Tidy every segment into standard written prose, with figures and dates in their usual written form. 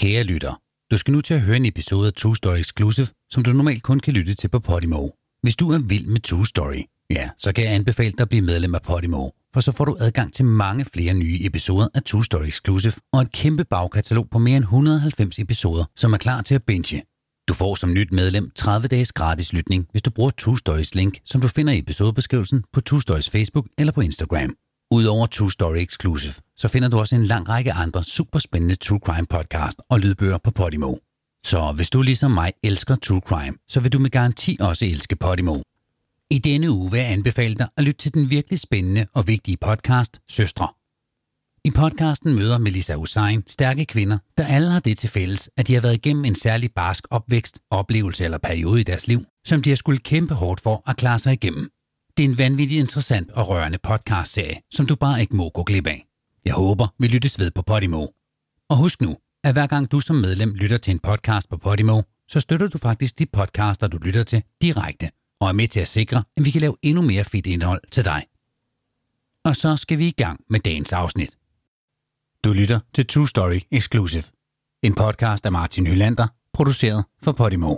Kære lytter, du skal nu til at høre en episode af True Story Exclusive, som du normalt kun kan lytte til på Podimo. Hvis du er vild med True Story, så kan jeg anbefale dig at blive medlem af Podimo, for så får du adgang til mange flere nye episoder af True Story Exclusive og et kæmpe bagkatalog på mere end 190 episoder, som er klar til at binge. Du får som nyt medlem 30 dages gratis lytning, hvis du bruger True Stories link, som du finder i episodebeskrivelsen på True Stories Facebook eller på Instagram. Udover True Story Exclusive, så finder du også en lang række andre superspændende True Crime podcast og lydbøger på Podimo. Så hvis du ligesom mig elsker True Crime, så vil du med garanti også elske Podimo. I denne uge vil jeg anbefale dig at lytte til den virkelig spændende og vigtige podcast Søstre. I podcasten møder Melissa Hussein stærke kvinder, der alle har det til fælles, at de har været igennem en særlig barsk opvækst, oplevelse eller periode i deres liv, som de har skulle kæmpe hårdt for at klare sig igennem. Det er en vanvittigt interessant og rørende podcastserie, som du bare ikke må gå glip af. Jeg håber, vi lyttes ved på Podimo. Og husk nu, at hver gang du som medlem lytter til en podcast på Podimo, så støtter du faktisk de podcaster, du lytter til direkte, og er med til at sikre, at vi kan lave endnu mere fedt indhold til dig. Og så skal vi i gang med dagens afsnit. Du lytter til True Story Exclusive, en podcast af Martin Hylander, produceret for Podimo.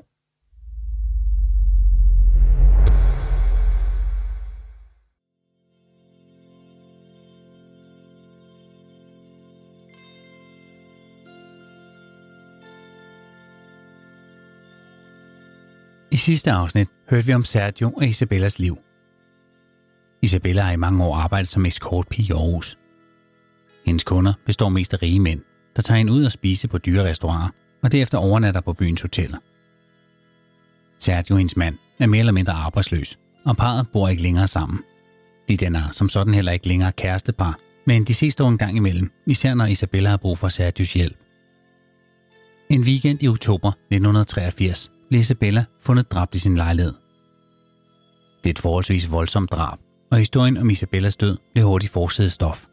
I sidste afsnit hørte vi om Sergio og Isabellas liv. Isabella har i mange år arbejdet som escortpige i Aarhus. Hendes kunder består mest af rige mænd, der tager hende ud og spise på dyre restauranter, og derefter overnatter på byens hoteller. Sergio og hendes mand er mere eller mindre arbejdsløs, og parret bor ikke længere sammen. De danner som sådan heller ikke længere kærestepar, men de ses dog en gang imellem, især når Isabella har brug for Sergios hjælp. En weekend i oktober 1983 blev Isabella fundet dræbt i sin lejlighed. Det er et forholdsvis voldsomt drab, og historien om Isabellas død blev hurtigt forsidestof.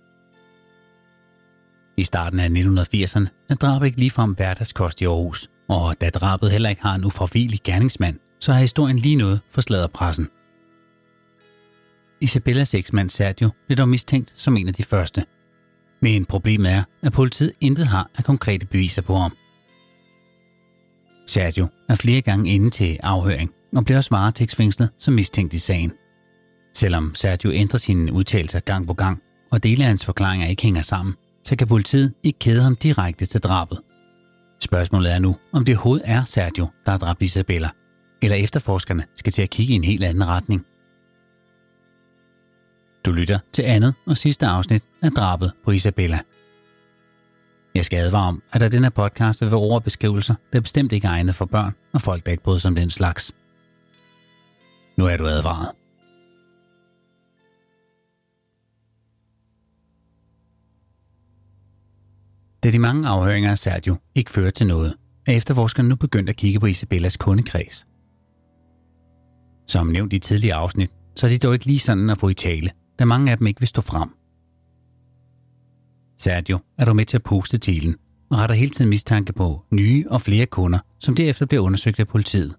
I starten af 1980'erne er drab ikke ligefrem hverdagskost i Aarhus, og da drabet heller ikke har en ufravigelig gerningsmand, så har historien lige noget for sladderpressen. Isabellas eksmand Sergio blev dog mistænkt som en af de første. Men problemet er, at politiet intet har af konkrete beviser på ham. Sergio er flere gange inde til afhøring og bliver også varetægtsfængslet som mistænkt i sagen. Selvom Sergio ændrer sine udtalelser gang på gang, og dele af hans forklaringer ikke hænger sammen, så kan politiet ikke kæde ham direkte til drabet. Spørgsmålet er nu, om det overhovedet er Sergio, der har dræbt Isabella, eller efterforskerne skal til at kigge i en helt anden retning. Du lytter til andet og sidste afsnit af drabet på Isabella. Jeg skal advare om, at der den her podcast vil være ord og beskrivelser, der bestemt ikke er egnet for børn og folk, der ikke bryder sig om den slags. Nu er du advaret. Da de mange afhøringer af Sergio ikke fører til noget, er efterforskerne nu begyndt at kigge på Isabellas kundekreds. Som nævnt i tidligere afsnit, så er de dog ikke lige sådan at få i tale, da mange af dem ikke vil stå frem. Sergio er dog med til at puste til ilden og retter hele tiden mistanke på nye og flere kunder, som derefter bliver undersøgt af politiet.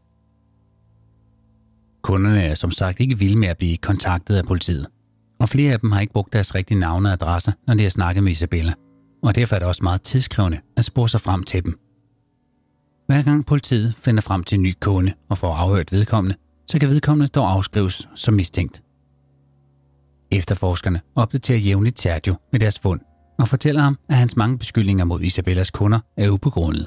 Kunderne er som sagt ikke vilde med at blive kontaktet af politiet, og flere af dem har ikke brugt deres rigtige navne og adresser, når de har snakket med Isabella, og derfor er det også meget tidskrævende at spore sig frem til dem. Hver gang politiet finder frem til en ny kunde og får afhørt vedkommende, så kan vedkommende dog afskrives som mistænkt. Efterforskerne opdaterer jævnligt Sergio med deres fund, og fortæller ham, at hans mange beskyldninger mod Isabellas kunder er ubegrundet.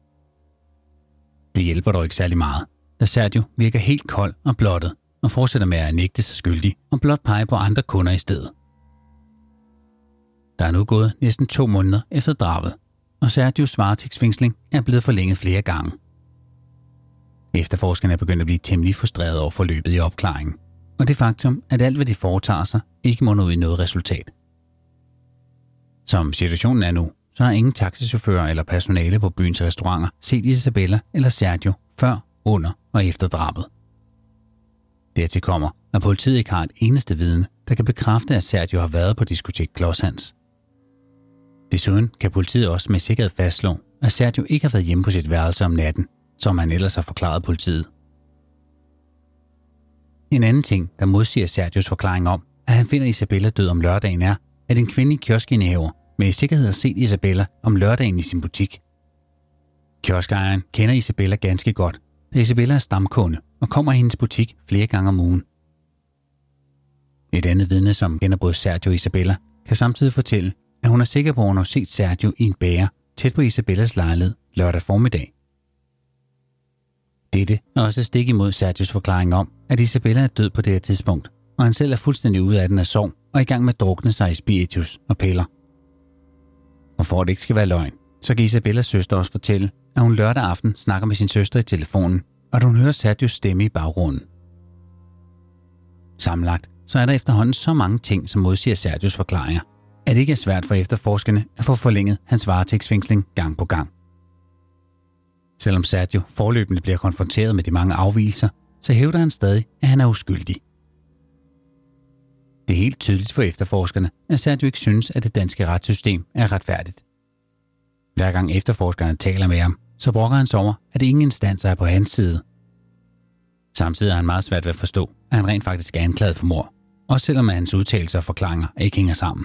Det hjælper dog ikke særlig meget, da Sergio virker helt kold og blottet og fortsætter med at nægte sig skyldig og blot pege på andre kunder i stedet. Der er nu gået næsten 2 måneder efter drabet, og Sergios varetægtsfængsling er blevet forlænget flere gange. Efterforskerne er begyndt at blive temmelig frustreret over forløbet i opklaringen, og det faktum, at alt hvad de foretager sig, ikke må nå ud i noget resultat. Som situationen er nu, så har ingen taxichauffører eller personale på byens restauranter set Isabella eller Sergio før, under og efter drabet. Dertil kommer, at politiet ikke har et eneste vidne, der kan bekræfte, at Sergio har været på diskotek Klodshans. Desuden kan politiet også med sikkerhed fastslå, at Sergio ikke har været hjemme på sit værelse om natten, som han ellers har forklaret politiet. En anden ting, der modsiger Sergios forklaring om, at han finder Isabella død om lørdagen, er, at en kvindelig kioskindehaver med sikkerhed har set Isabella om lørdagen i sin butik. Kioskejeren kender Isabella ganske godt, da Isabella er stamkunde og kommer i hendes butik flere gange om ugen. Et andet vidne, som kender både Sergio og Isabella, kan samtidig fortælle, at hun er sikker på, at hun har set Sergio i en bager tæt på Isabellas lejlighed lørdag formiddag. Dette er også stik imod Sergios forklaring om, at Isabella er død på det her tidspunkt, og han selv er fuldstændig ude af den af sorg og i gang med at drukne sig i spiritus og piller. Og for at det ikke skal være løgn, så kan Isabellas søster også fortælle, at hun lørdag aften snakker med sin søster i telefonen, og at hun hører Sergios stemme i baggrunden. Sammenlagt så er der efterhånden så mange ting, som modsiger Sergios forklaringer, at det ikke er svært for efterforskerne at få forlænget hans varetægtsfængsling gang på gang. Selvom Sergio forløbende bliver konfronteret med de mange afvigelser, så hævder han stadig, at han er uskyldig. Det er helt tydeligt for efterforskerne, at Sergio ikke synes, at det danske retssystem er retfærdigt. Hver gang efterforskerne taler med ham, så brokker han sig over, at ingen instanser er på hans side. Samtidig er han meget svært ved at forstå, at han rent faktisk er anklaget for mord, også selvom hans udtalelser og forklaringer ikke hænger sammen.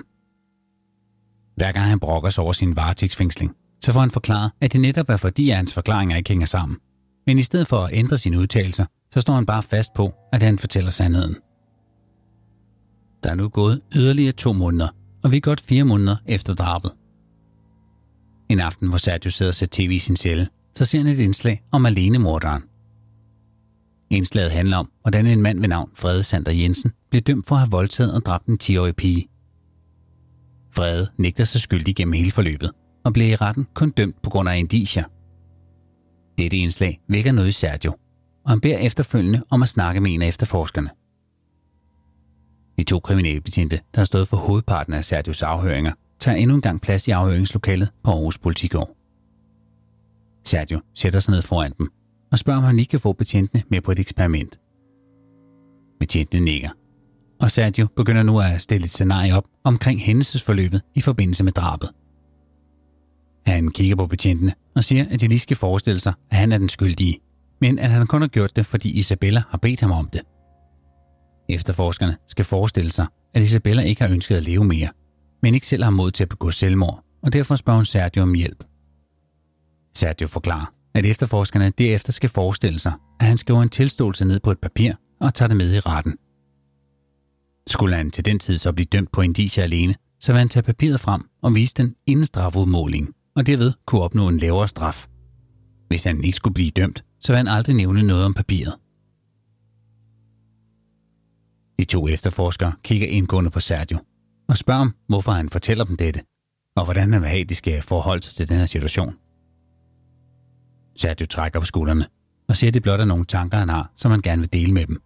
Hver gang han brokker sig over sin varetægtsfængsling, så får han forklaret, at det netop er fordi, at hans forklaringer ikke hænger sammen. Men i stedet for at ændre sine udtalelser, så står han bare fast på, at han fortæller sandheden. Der er nu gået yderligere 2 måneder, og vi er godt 4 måneder efter drabet. En aften, hvor Sergio sidder og ser tv i sin celle, så ser han et indslag om alenemorderen. Indslaget handler om, hvordan en mand ved navn Frede Sander Jensen blev dømt for at have voldtaget og dræbt en 10-årig pige. Frede nægter sig skyldig gennem hele forløbet, og bliver i retten kun dømt på grund af indicier. Dette indslag vækker noget i Sergio, og han beder efterfølgende om at snakke med en af efterforskerne. De 2 kriminalbetjente, der har stået for hovedparten af Sergios afhøringer, tager endnu en gang plads i afhøringslokalet på Aarhus Politigård. Sergio sætter sig ned foran dem og spørger, om han lige kan få betjentene med på et eksperiment. Betjentene nikker, og Sergio begynder nu at stille et scenarie op omkring hændelsesforløbet i forbindelse med drabet. Han kigger på betjentene og siger, at de lige skal forestille sig, at han er den skyldige, men at han kun har gjort det, fordi Isabella har bedt ham om det. Efterforskerne skal forestille sig, at Isabella ikke har ønsket at leve mere, men ikke selv har mod til at begå selvmord, og derfor spørger hun Sergio om hjælp. Sergio forklarer, at efterforskerne derefter skal forestille sig, at han skriver en tilståelse ned på et papir og tager det med i retten. Skulle han til den tid så blive dømt på indicier alene, så vil han tage papiret frem og vise den inden strafudmålingen, og derved kunne opnå en lavere straf. Hvis han ikke skulle blive dømt, så vil han aldrig nævne noget om papiret. De 2 efterforskere kigger indgående på Sergio og spørger ham, hvorfor han fortæller dem dette, og hvordan han vil have, de skal forholde sig til den her situation. Sergio trækker på skuldrene og siger, at det blot er nogle tanker, han har, som han gerne vil dele med dem.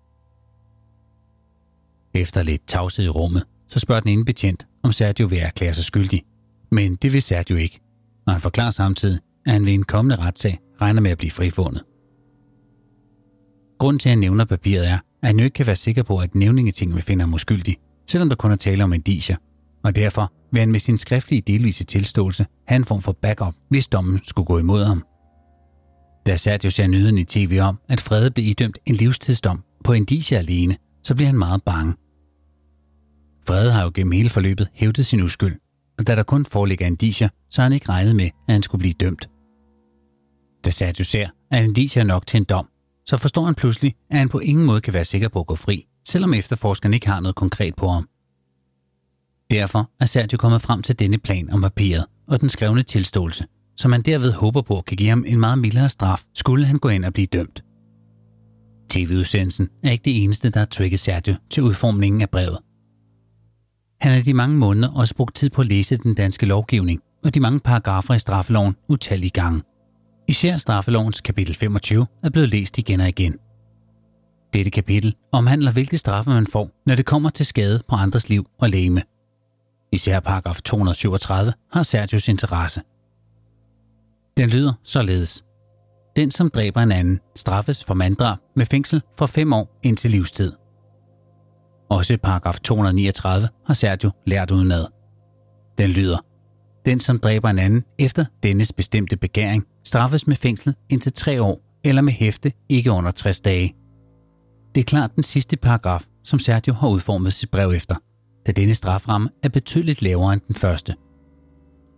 Efter lidt tavshed i rummet, så spørger den ene betjent, om Sergio vil erklære sig skyldig, men det vil Sergio ikke, og han forklarer samtidig, at han ved en kommende retssag regner med at blive frifundet. Grunden til, at han nævner papiret er, at han jo ikke kan være sikker på, at nævningeting vil finde ham uskyldig, selvom der kun er tale om indicier, og derfor vil han med sin skriftlige delvise tilståelse have en form for backup, hvis dommen skulle gå imod ham. Da Sergio ser nyheden i tv om, at Frede blev idømt en livstidsdom på indicier alene, så bliver han meget bange. Frede har jo gennem hele forløbet hævdet sin uskyld, og da der kun foreligger indicier, så har han ikke regnet med, at han skulle blive dømt. Da Sergio ser, at indicier er nok til en dom, så forstår han pludselig, at han på ingen måde kan være sikker på at gå fri, selvom efterforskeren ikke har noget konkret på ham. Derfor er Sergio kommet frem til denne plan om papiret og den skrevne tilståelse, som han derved håber på kan give ham en meget mildere straf, skulle han gå ind og blive dømt. TV-udsendelsen er ikke det eneste, der har trigget Sergio til udformningen af brevet. Han har de mange måneder også brugt tid på at læse den danske lovgivning og de mange paragrafer i straffeloven utallige gange. Især straffelovens kapitel 25 er blevet læst igen og igen. Dette kapitel omhandler, hvilke straffe man får, når det kommer til skade på andres liv og legeme. Især paragraf 237 har Sergios interesse. Den lyder således: Den, som dræber en anden, straffes for manddrab med fængsel fra 5 år indtil livstid. Også paragraf 239 har Sergio lært udenad. Den lyder: Den, som dræber en anden efter dennes bestemte begæring, straffes med fængsel indtil 3 år eller med hæfte ikke under 60 dage. Det er klart den sidste paragraf, som Sergio har udformet sit brev efter, da denne straframme er betydeligt lavere end den første.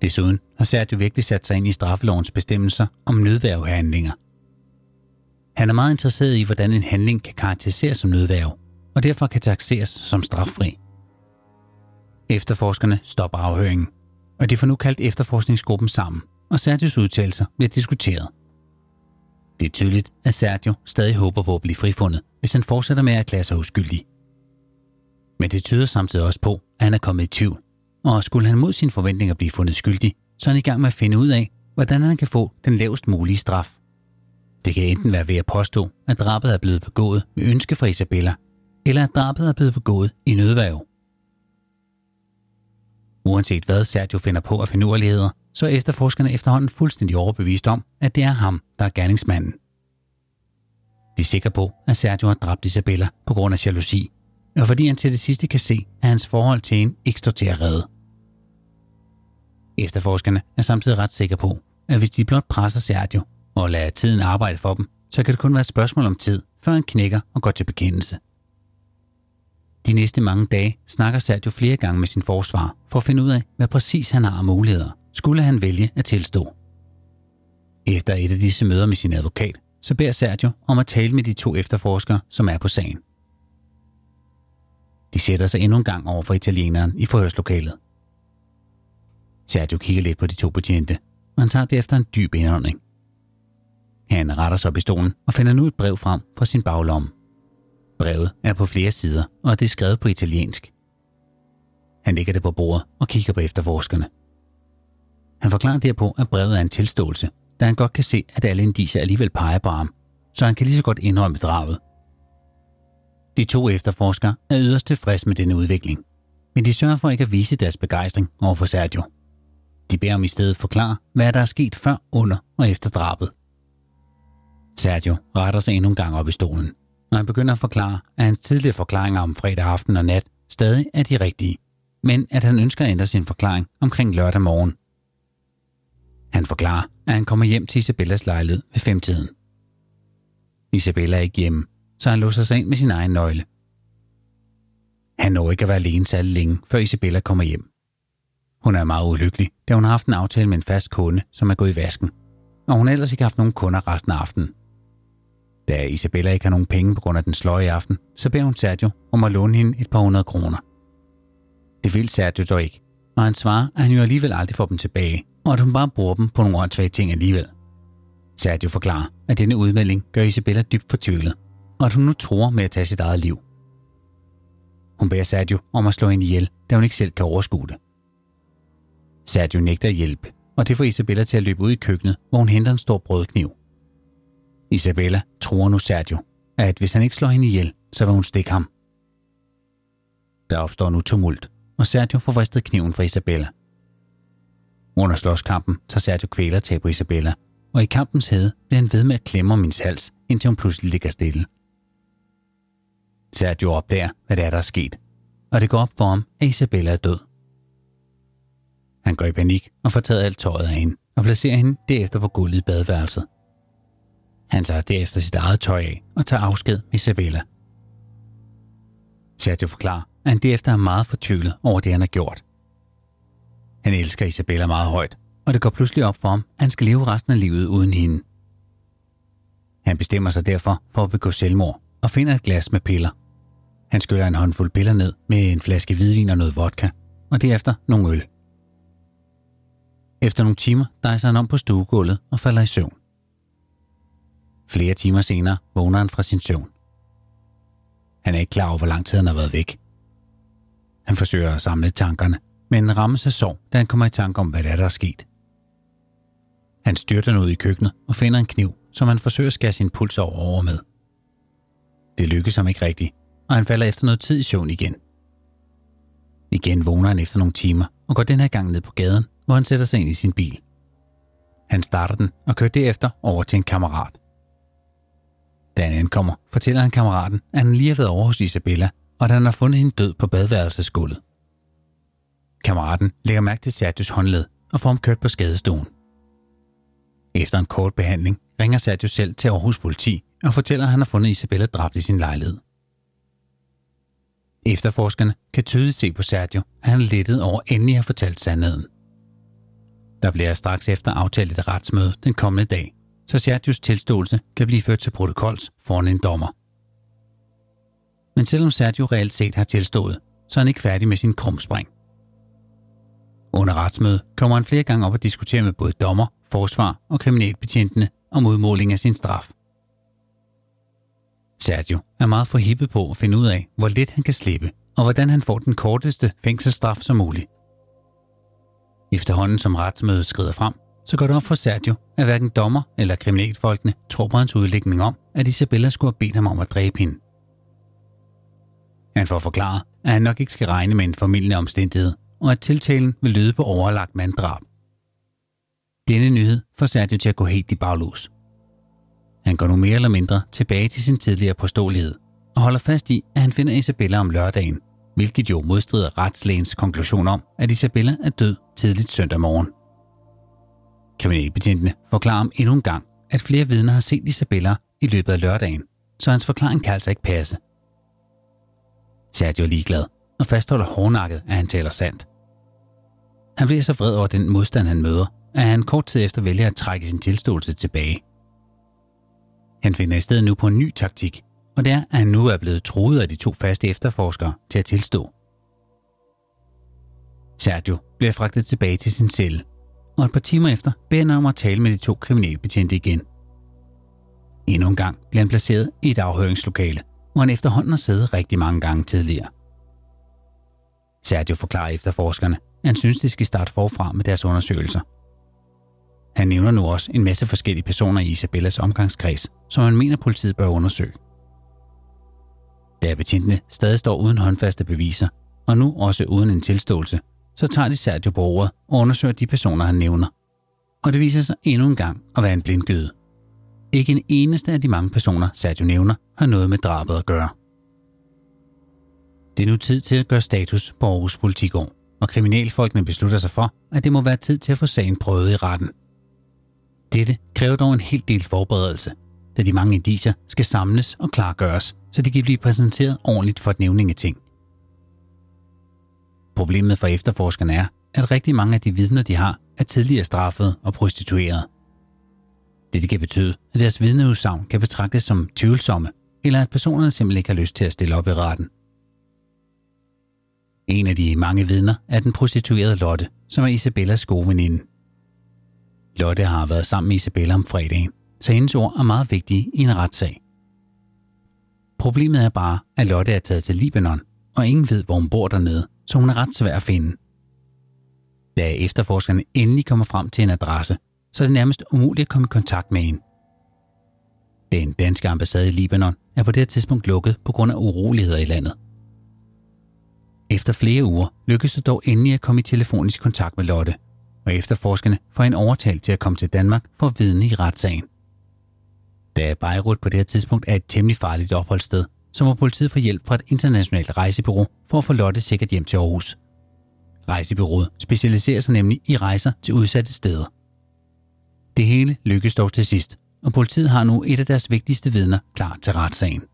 Desuden har Sergio virkelig sat sig ind i straffelovens bestemmelser om nødværgehandlinger. Han er meget interesseret i, hvordan en handling kan karakteriseres som nødværge, og derfor kan takseres som straffri. Efterforskerne stopper afhøringen, og de får nu kaldt efterforskningsgruppen sammen, og Sergios udtalelser bliver diskuteret. Det er tydeligt, at Sergio stadig håber på at blive frifundet, hvis han fortsætter med at erklære sig uskyldig. Men det tyder samtidig også på, at han er kommet i tvivl, og skulle han mod sine forventninger blive fundet skyldig, så er han i gang med at finde ud af, hvordan han kan få den lavest mulige straf. Det kan enten være ved at påstå, at drabet er blevet begået med ønske fra Isabella, eller at drabet er blevet begået i nødværge. Uanset hvad Sergio finder på af finurligheder, så er efterforskerne efterhånden fuldstændig overbevist om, at det er ham, der er gerningsmanden. De er sikre på, at Sergio har dræbt Isabella på grund af jalousi, og fordi han til det sidste kan se, at hans forhold til hende ikke står til at redde. Efterforskerne er samtidig ret sikre på, at hvis de blot presser Sergio og lader tiden arbejde for dem, så kan det kun være et spørgsmål om tid, før han knækker og går til bekendelse. De næste mange dage snakker Sergio flere gange med sin forsvar for at finde ud af, hvad præcis han har af muligheder, skulle han vælge at tilstå. Efter et af disse møder med sin advokat, så beder Sergio om at tale med de 2 efterforskere, som er på sagen. De sætter sig endnu en gang over for italieneren i forhørslokalet. Sergio kigger lidt på de 2 betjente, og han tager derefter en dyb indånding. Han retter sig op i stolen og finder nu et brev frem fra sin baglomme. Brevet er på flere sider, og det er skrevet på italiensk. Han lægger det på bordet og kigger på efterforskerne. Han forklarer derpå, at brevet er en tilståelse, da han godt kan se, at alle indicier alligevel peger på ham, så han kan lige så godt indrømme drabet. De 2 efterforskere er yderst tilfredse med denne udvikling, men de sørger for ikke at vise deres begejstring over for Sergio. De beder ham i stedet forklare, hvad der er sket før, under og efter drabet. Sergio retter sig endnu en gang op i stolen, og han begynder at forklare, at hans tidligere forklaringer om fredag aften og nat stadig er de rigtige, men at han ønsker at ændre sin forklaring omkring lørdag morgen. Han forklarer, at han kommer hjem til Isabellas lejlighed ved 5-tiden. Isabella er ikke hjemme, så han låser sig ind med sin egen nøgle. Han når ikke at være alene særlig længe, før Isabella kommer hjem. Hun er meget ulykkelig, da hun har haft en aftale med en fast kunde, som er gået i vasken, og hun har ellers ikke haft nogen kunder resten af aftenen. Da Isabella ikke har nogen penge på grund af den sløje i aften, så beder hun Sergio om at låne hende et par 100 kroner. Det vil Sergio dog ikke, og han svarer, at han jo alligevel aldrig får dem tilbage, og at hun bare bruger dem på nogle åndssvage ting alligevel. Sergio forklarer, at denne udmelding gør Isabella dybt fortvivlet, og at hun nu truer med at tage sit eget liv. Hun beder Sergio om at slå hende ihjel, da hun ikke selv kan overskue det. Sergio nægter at hjælpe, og det får Isabella til at løbe ud i køkkenet, hvor hun henter en stor brødkniv. Isabella truer nu Sergio, at hvis han ikke slår hende ihjel, så vil hun stikke ham. Der opstår nu tumult, og Sergio får vristet kniven fra Isabella. Under slåskampen tager Sergio kvælertag på Isabella, og i kampens hede bliver han ved med at klemme om hendes hals, indtil hun pludselig ligger stille. Sergio opdager, hvad det er, der er sket, og det går op for ham, at Isabella er død. Han går i panik og får taget alt tøjet af hende og placerer hende derefter på gulvet i badeværelset. Han tager derefter sit eget tøj af og tager afsked med Isabella. Sergio forklarer, at han derefter er meget fortvivlet over det, han har gjort. Han elsker Isabella meget højt, og det går pludselig op for ham, at han skal leve resten af livet uden hende. Han bestemmer sig derfor for at begå selvmord og finder et glas med piller. Han skyller en håndfuld piller ned med en flaske hvidvin og noget vodka, og derefter nogle øl. Efter nogle timer dejser han om på stuegulvet og falder i søvn. Flere timer senere vågner han fra sin søvn. Han er ikke klar over, hvor lang tid han har været væk. Han forsøger at samle tankerne, men rammes af sorg, da han kommer i tanke om, hvad der er sket. Han styrter ud i køkkenet og finder en kniv, som han forsøger at skære sin puls over med. Det lykkes ham ikke rigtigt, og han falder efter noget tid i søvn igen. Igen vågner han efter nogle timer og går den her gang ned på gaden, hvor han sætter sig ind i sin bil. Han starter den og kører derefter over til en kammerat. Da han ankommer, fortæller han kammeraten, at han lige har været over hos Isabella, og at han har fundet hende død på badeværelsesgulvet. Kammeraten lægger mærke til Sergios håndled og får ham kørt på skadestuen. Efter en kort behandling ringer Sergio selv til Aarhus politi og fortæller, at han har fundet Isabella dræbt i sin lejlighed. Efterforskerne kan tydeligt se på Sergio, at han er lettet over endelig at have fortalt sandheden. Der bliver straks efter aftalt et retsmøde den kommende dag, så Sergios tilståelse kan blive ført til protokols foran en dommer. Men selvom Sergio reelt set har tilstået, så er han ikke færdig med sin krumspring. Under retsmødet kommer han flere gange op og diskuterer med både dommer, forsvar og kriminalbetjentene om udmåling af sin straf. Sergio er meget forhippet på at finde ud af, hvor lidt han kan slippe, og hvordan han får den korteste fængselsstraf som muligt. Efterhånden som retsmødet skrider frem, så går det op for Sergio, at hverken dommer eller kriminalfolkene tror på hans udlægning om, at Isabella skulle have bedt ham om at dræbe hende. Han får forklaret, at han nok ikke skal regne med en formildende omstændighed, og at tiltalen vil lyde på overlagt manddrab. Denne nyhed får Sergio til at gå helt i baglås. Han går nu mere eller mindre tilbage til sin tidligere påståelighed og holder fast i, at han finder Isabella om lørdagen, hvilket jo modstrider retslægens konklusion om, at Isabella er død tidligt søndag morgen. Kriminalbetjentene forklarer ham endnu en gang, at flere vidner har set Isabella i løbet af lørdagen, så hans forklaring kan altså ikke passe. Sergio er ligeglad og fastholder hårdnakket, at han taler sandt. Han bliver så vred over den modstand, han møder, at han kort tid efter vælger at trække sin tilståelse tilbage. Han finder i stedet nu på en ny taktik, og det er, at han nu er blevet truet af de 2 faste efterforskere til at tilstå. Sergio bliver fragtet tilbage til sin celle, og et par timer efter beder han om at tale med de 2 kriminalbetjente igen. Endnu en gang bliver han placeret i et afhøringslokale, hvor han efterhånden har siddet rigtig mange gange tidligere. Sergio forklarer efterforskerne, at han synes, de skal starte forfra med deres undersøgelser. Han nævner nu også en masse forskellige personer i Isabellas omgangskreds, som han mener, politiet bør undersøge. Da betjentene stadig står uden håndfaste beviser, og nu også uden en tilståelse, så tager de Sergio på ordet og undersøger de personer, han nævner. Og det viser sig endnu en gang at være en blindgyde. Ikke en eneste af de mange personer, Sergio nævner, har noget med drabet at gøre. Det er nu tid til at gøre status på Aarhus Politigård, og kriminalfolkene beslutter sig for, at det må være tid til at få sagen prøvet i retten. Dette kræver dog en hel del forberedelse, da de mange indicier skal samles og klargøres, så de kan blive præsenteret ordentligt for et nævningeting. Problemet for efterforskerne er, at rigtig mange af de vidner, de har, er tidligere straffet og prostitueret. Det kan betyde, at deres vidneudsagn kan betragtes som tvivlsomme, eller at personerne simpelthen ikke har lyst til at stille op i retten. En af de mange vidner er den prostituerede Lotte, som er Isabellas gode veninde. Lotte har været sammen med Isabella om fredagen, så hendes ord er meget vigtige i en retssag. Problemet er bare, at Lotte er taget til Libanon, og ingen ved, hvor hun bor dernede, så hun er ret svær at finde. Da efterforskerne endelig kommer frem til en adresse, så er det nærmest umuligt at komme i kontakt med hende. Den danske ambassade i Libanon er på det tidspunkt lukket på grund af uroligheder i landet. Efter flere uger lykkedes det dog endelig at komme i telefonisk kontakt med Lotte, og efterforskerne får en overtalt til at komme til Danmark for at vidne i retssagen. Da Beirut på det her tidspunkt er et temmelig farligt opholdssted, så må politiet få hjælp fra et internationalt rejsebureau for at få Lotte sikkert hjem til Aarhus. Rejsebureauet specialiserer sig nemlig i rejser til udsatte steder. Det hele lykkes dog til sidst, og politiet har nu et af deres vigtigste vidner klar til retssagen.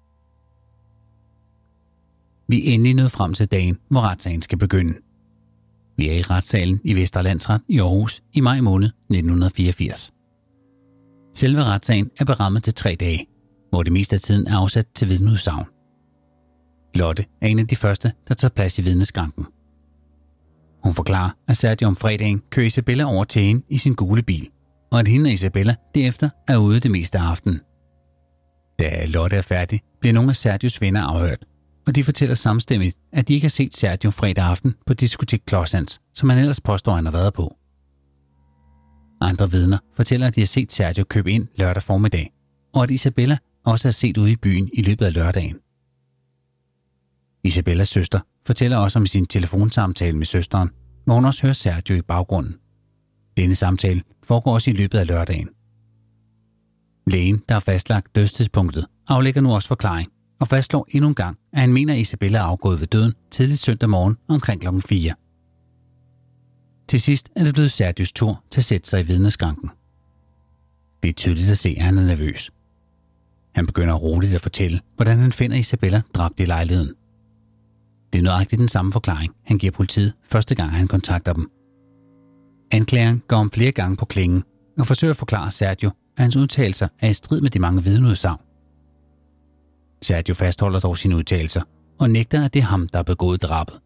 Vi er endelig nået frem til dagen, hvor retssagen skal begynde. Vi er i retssalen i Vestre Landsret i Aarhus i maj måned 1984. Selve retssagen er berammet til 3 dage, hvor det meste af tiden er afsat til vidneudsagn. Lotte er en af de første, der tager plads i vidneskranken. Hun forklarer, at Sergio om fredagen kører Isabella over til hende i sin gule bil, og at hende og Isabella derefter er ude det meste af aftenen. Da Lotte er færdig, bliver nogle af Sergios venner afhørt, og de fortæller samstemmigt, at de ikke har set Sergio fredag aften på diskotek Klodshands, som han ellers påstår, han har været på. Andre vidner fortæller, at de har set Sergio købe ind lørdag formiddag, og at Isabella også er set ude i byen i løbet af lørdagen. Isabellas søster fortæller også om sin telefonsamtale med søsteren, hvor hun også hører Sergio i baggrunden. Denne samtale foregår også i løbet af lørdagen. Lægen, der har fastlagt dødstidspunktet, aflægger nu også forklaring og fastslår endnu en gang, at han mener, at Isabella er afgået ved døden tidligt søndag morgen omkring kl. 4. Til sidst er det blevet Sergios tur til at sætte sig i vidneskranken. Det er tydeligt at se, at han er nervøs. Han begynder roligt at fortælle, hvordan han finder Isabella dræbt i lejligheden. Det er nøjagtigt den samme forklaring, han giver politiet første gang, han kontakter dem. Anklageren går om flere gange på klingen og forsøger at forklare Sergio, at hans udtalelser er i strid med de mange vidneudsagn. Sergio fastholder dog sine udtalelser og nægter, at det er ham, der har begået drabet.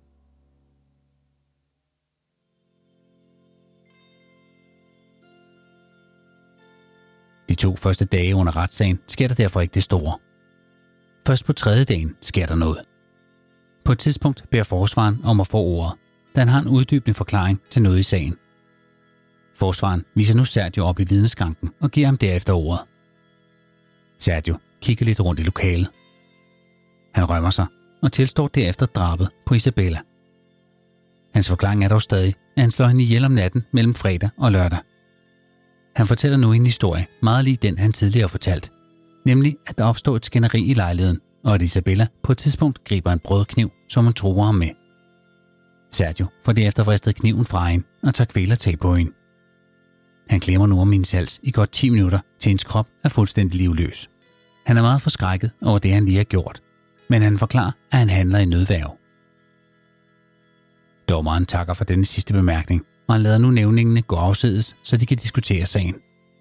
De 2 første dage under retssagen sker der derfor ikke det store. Først på 3. dagen sker der noget. På et tidspunkt beder forsvareren om at få ordet, da han har en uddybende forklaring til noget i sagen. Forsvareren viser nu Sergio op i vidneskranken og giver ham derefter ordet. Sergio kigger lidt rundt i lokalet. Han rømmer sig og tilstår derefter drabet på Isabella. Hans forklaring er dog stadig, at han slår hende ihjel om natten mellem fredag og lørdag. Han fortæller nu en historie meget lig den, han tidligere fortalt, nemlig at der opstår et skænderi i lejligheden, og at Isabella på et tidspunkt griber en brødkniv, som hun truer ham med. Sergio får derefter vristet kniven fra hende og tager kvælertag på hende. Han klemmer nu om hendes hals i godt 10 minutter, til hendes krop er fuldstændig livløs. Han er meget forskrækket over det, han lige har gjort, men han forklarer, at han handler i nødværge. Dommeren takker for denne sidste bemærkning, og han lader nu nævningene gå afsides, så de kan diskutere sagen.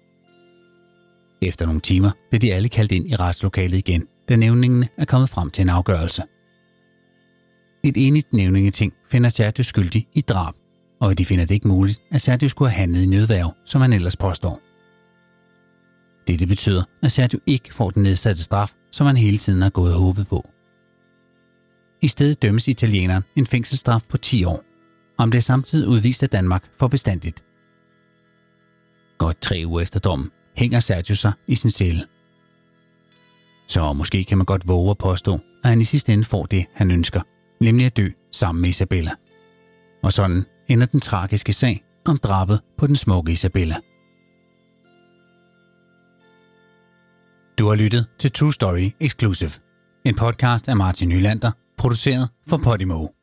Efter nogle timer bliver de alle kaldt ind i retslokalet igen, da nævningene er kommet frem til en afgørelse. Et enigt nævningeting finder Sergio skyldig i drab, og de finder det ikke muligt, at Sergio skulle have handlet i nødværge, som han ellers påstår. Dette betyder, at Sergio ikke får den nedsatte straf, som han hele tiden har gået og håbet på. I stedet dømmes italieneren en fængselsstraf på 10 år, og han bliver samtidig udvist af Danmark for bestandigt. Godt 3 uger efter dommen hænger Sergio sig i sin celle. Så måske kan man godt våge at påstå, at han i sidste ende får det, han ønsker, nemlig at dø sammen med Isabella. Og sådan ender den tragiske sag om drabet på den smukke Isabella. Du har lyttet til True Story Exclusive, en podcast af Martin Nylander, produceret for Podimo.